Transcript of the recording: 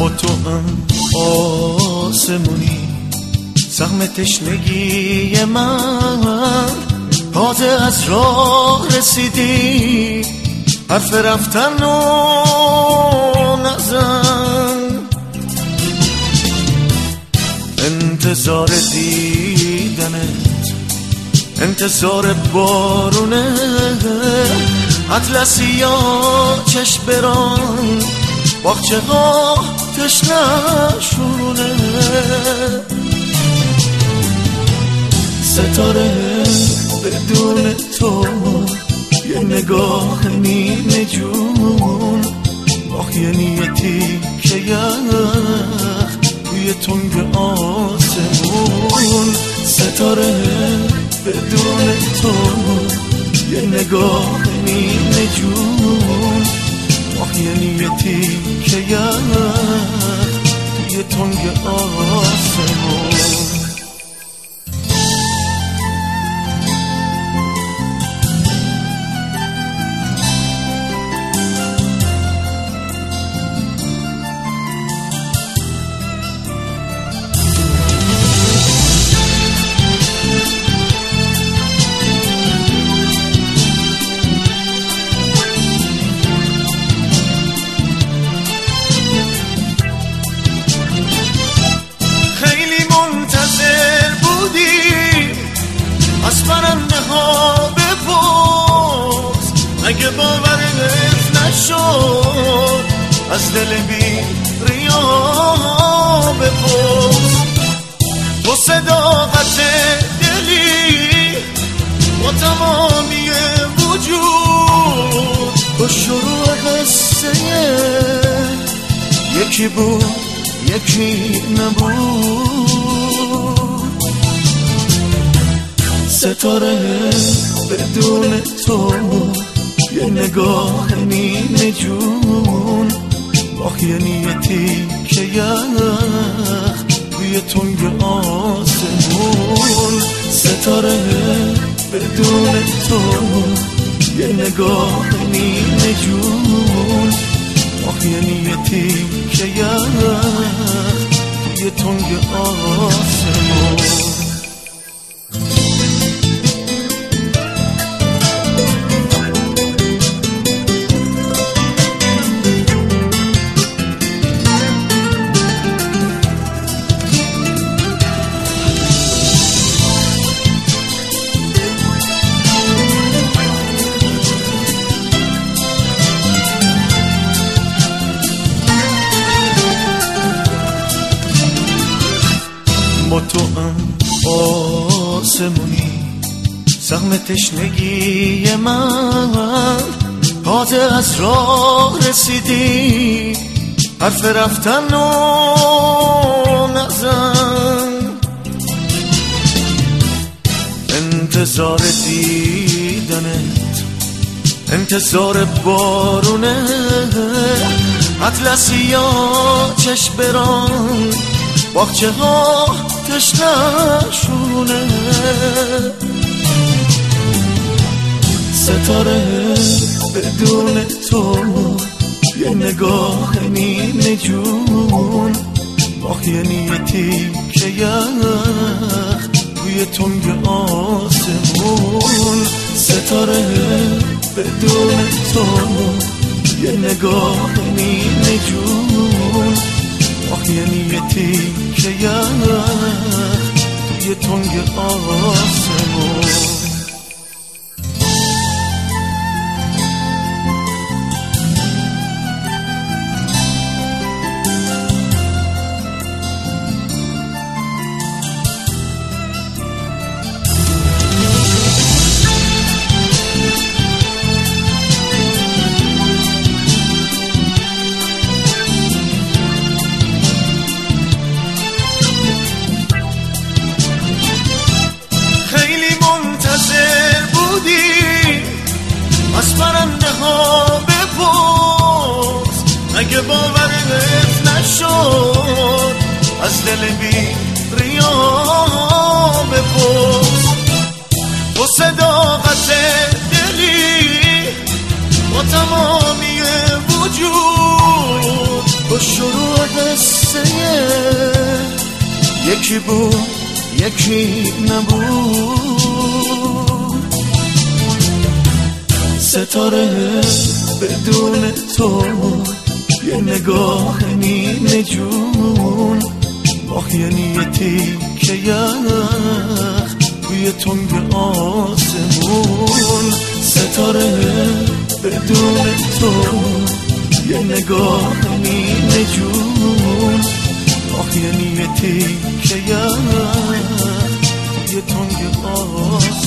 توام آسمونی سهم تشنگی من، تازه از راه رسیدی، حرف رفتن و نزن، انتظار دیدنت، انتظار بارونه، اطلسی یا چشم بران، باغچه ها تشنه‌شونه، ستاره بدون تو، یه نگاه نیمه جون، آخ یه نیتی که یخ توی تنگ آسمون، ستاره بدون تو، یه نگاه نیمه جون، آخ یه نیتی که یخ توی تنگ آسمون. اگه باورت نشد از دل بی ریا بپرس، تو صداقت دلی با تمامی وجود، تو شروع قصه یکی بود یکی نبود، ستاره بدون تو، یه نگاه نیمه جون، آخ یه نیتی که یخ توی تنگ آسمون، ستاره بدون تو، یه نگاه نیمه جون، آخ یه نیتی که یخ توی تنگ آسمون. با توام آسمونی سهم تشنگی من، تازه از راه رسیدی، حرف رفتن و نزن، انتظار دیدنت، انتظار بارونه، اطلسی یا چشم بران، باغچه ها تشنه‌شونه، ستاره بدون تو، یه نگاه نیمه جون، آخ یه نیتی که یخ توی تنگ آسمون، ستاره بدون تو، یه نگاه نیمه جون، آخ یه نیتی که یخ توی تنگ آسمون. از پرنده ها بپرس، اگه باورت نشد از دل بی ریا بپرس، تو صداقت دلی با تمامی وجود، تو شروع قصه یکی بود یکی نبود، ستاره بدون تو یه نگاه نیمه جون، ماه یعنی یه تیکه یخ توی تنگ آسمون، ستاره بدون تو یه نگاه نیمه جون، ماه یعنی یه تیکه یخ توی تنگ آسمون.